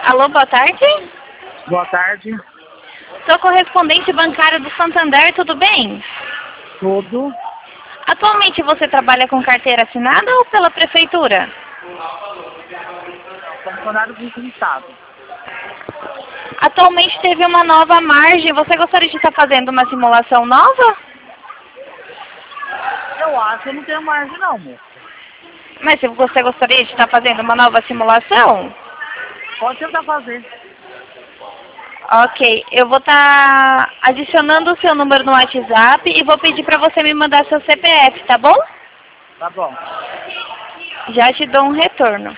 Alô, boa tarde. Boa tarde. Sou correspondente bancário do Santander, tudo bem? Tudo. Atualmente você trabalha com carteira assinada ou pela prefeitura? Funcionário público do Estado. Atualmente teve uma nova margem. Você gostaria de estar fazendo uma simulação nova? Eu acho que eu não tenho margem não, moço. Mas se você gostaria de estar fazendo uma nova simulação? Pode tentar fazer. Ok, eu vou estar adicionando o seu número no WhatsApp e vou pedir para você me mandar seu CPF, tá bom? Tá bom. Já te dou um retorno.